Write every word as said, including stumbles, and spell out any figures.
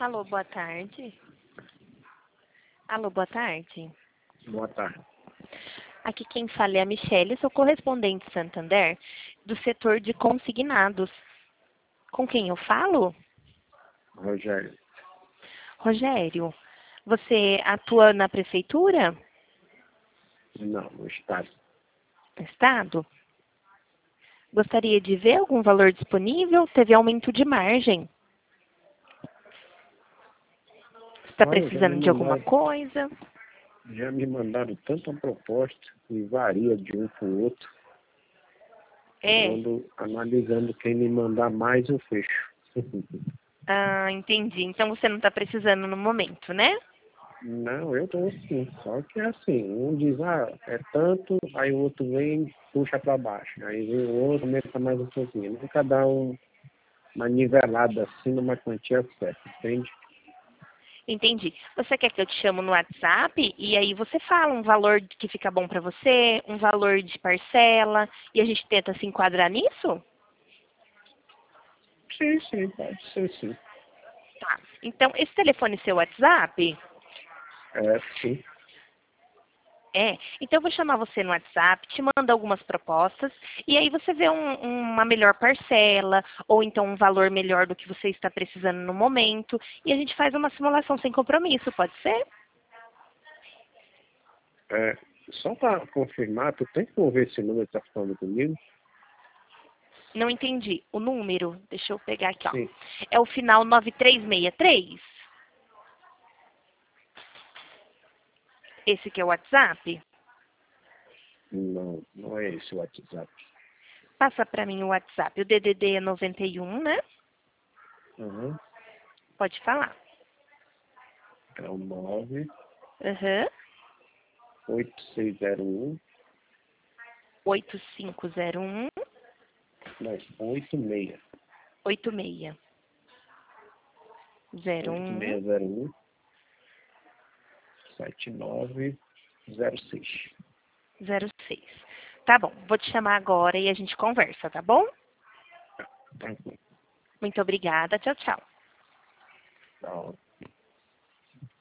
Alô, boa tarde. Alô, boa tarde. Boa tarde. Aqui quem fala é a Michele, sou correspondente Santander, do setor de consignados. Com quem eu falo? Rogério. Rogério, você atua na prefeitura? Não, no estado. Estado? Gostaria de ver algum valor disponível? Teve aumento de margem. Está Olha, já precisando me de alguma mandaram, coisa? já me mandaram tanta proposta e varia de um para o outro. É. Quando analisando quem me mandar mais, eu fecho. Ah, entendi. Então você não está precisando no momento, né? Não, eu tô sim. Só que é assim, um diz, ah, é tanto, aí o outro vem e puxa para baixo. Aí vem o outro, aumenta mais um pouquinho. Nunca dá um, uma nivelada assim numa quantia certa, entende? Entendi. Você quer que eu te chamo no WhatsApp e aí você fala um valor que fica bom para você, um valor de parcela e a gente tenta se enquadrar nisso? Sim, sim, pode ser sim. Tá. Então, esse telefone é seu WhatsApp? É, sim. É. Então, eu vou chamar você no WhatsApp, te mando algumas propostas e aí você vê um- uma melhor parcela ou então um valor melhor do que você está precisando no momento e a gente faz uma simulação sem compromisso, pode ser? É, só para confirmar, tu tem que mover esse número que tá falando comigo? Não entendi. O número, deixa eu pegar aqui, ó. Sim. É o final nove três seis três? Esse que é o WhatsApp? Não, não é esse o WhatsApp. Passa para mim o WhatsApp. O D D D é noventa e um, né? Uhum. Pode falar. É o nove Aham. oito seis zero um, oito cinco zero um não, oito seis. oito seis zero oito um seis zero um, sete nove zero seis. zero seis. Tá bom, vou te chamar agora e a gente conversa, tá bom? Tranquilo. Muito obrigada. Tchau, tchau. Tá.